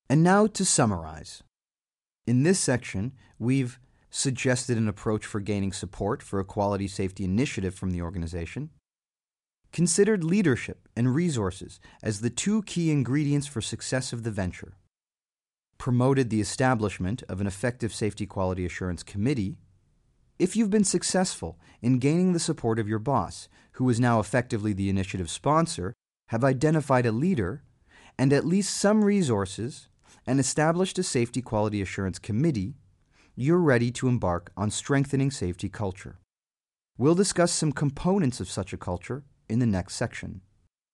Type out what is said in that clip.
And now to summarize. In this section, we've suggested an approach for gaining support for a quality safety initiative from the organization, considered leadership and resources as the two key ingredients for success of the venture, promoted the establishment of an effective safety quality assurance committee. If you've been successful in gaining the support of your boss, who is now effectively the initiative sponsor, have identified a leader and at least some resources, and established a safety quality assurance committee, you're ready to embark on strengthening safety culture. We'll discuss some components of such a culture in the next section.